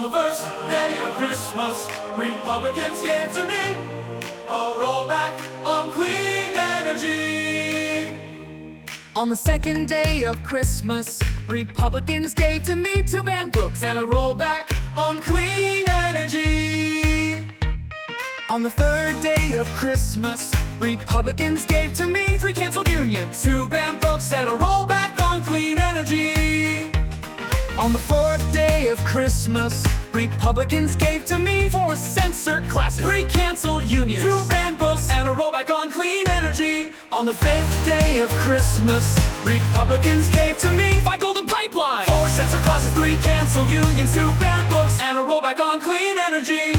On the first day of Christmas, Republicans gave to me a rollback on clean energy. On the second day of Christmas, Republicans gave to me 2 banned books and a rollback on clean energy. On the third day of Christmas, Republicans gave to me 3 canceled unions, 2 banned books and a rollback on clean energy. On the fourth day of Christmas, Republicans gave to me 4 censored classes, 3 canceled unions, 2 banned books, and a rollback on clean energy. On the 5th day of Christmas, Republicans gave to me 5 golden pipelines, 4 censored classes, 3 canceled unions, 2 banned books, and a rollback on clean energy.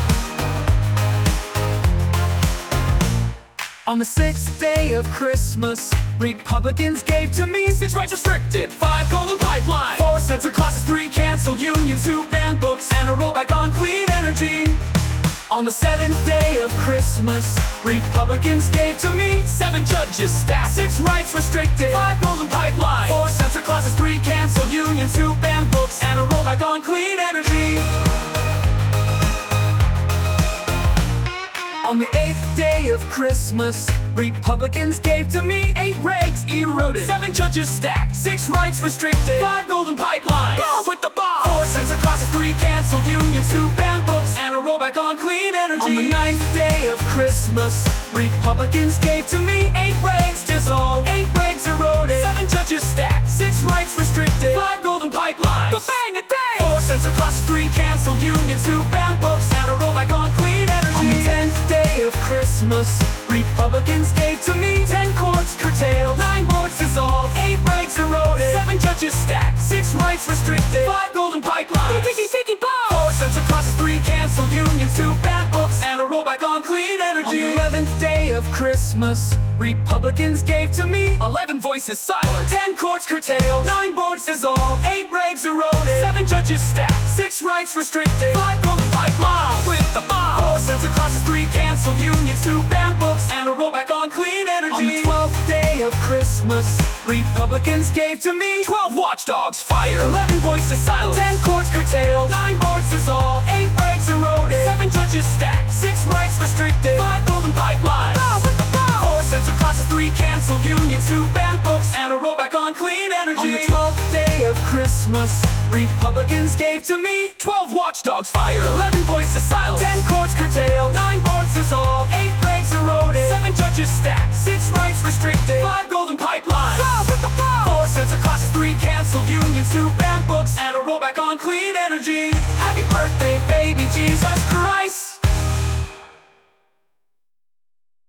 On the 6th day of Christmas, Republicans gave to me 6 rights restricted, 5 golden pipelines, 4 censored classes, 3 canceled unions, 2 banned books, and a rollback on clean energy. On the 7th day of Christmas, Republicans gave to me 7 judges staff, 6 rights restricted, 5 golden pipelines, 4 censored classes, 3 canceled unions, 2 banned books, and a rollback on clean energy. On the 8th day of Christmas, Republicans gave to me 8 regs eroded, 7 judges stacked, 6 rights restricted, 5 golden pipelines, bomb with the bomb, 4 censored classes, 3 canceled unions, 2 banned books, and a rollback on clean energy. On the 9th day of Christmas, Republicans gave to me 8 regs dissolved, 8 regs eroded, 7 judges stacked, 6 rights restricted, 5 golden pipelines, the bang a day, 4 censored classes, 3 canceled unions, 2 banned books, and a rollback on clean energy. On the 10th day of Christmas, Republicans gave to me 10 courts curtailed, 9 boards dissolved, 8 regs eroded, 7 judges stacked, 6 rights restricted, 5 golden pipelines, 4 censored classes, 3 canceled unions, 2 banned books, and a rollback on clean energy. On the 11th day of Christmas, Republicans gave to me 11 voices silent, 10 courts curtailed, 9 boards dissolved, 8 regs eroded, 7 judges stacked, 6 rights restricted, 5 golden pipelines with the bomb, 4 censored classes, 3 canceled unions, 2 banned books, and a rollback on clean energy. On the 12th day of Christmas, Republicans gave to me 12 watchdogs fired, 11 voices silent, 10 courts curtailed, 9 boards dissolved, 8 regs eroded, 7 judges stacked, 6 rights restricted, 5 golden pipelines, 4 censored classes, 3 canceled unions, 2 banned books, and a rollback on clean energy. On the 12th day of Christmas, Republicans gave to me 12 watchdogs fired, 11 voices silent, 10 courts curtailed, 9 boards dissolved, 8 regs eroded, 7 judges stacked, 6 rights restricted, 5 golden pipelines, 4 censored classes, 3 canceled unions, 2 banned books, and a rollback on clean energy.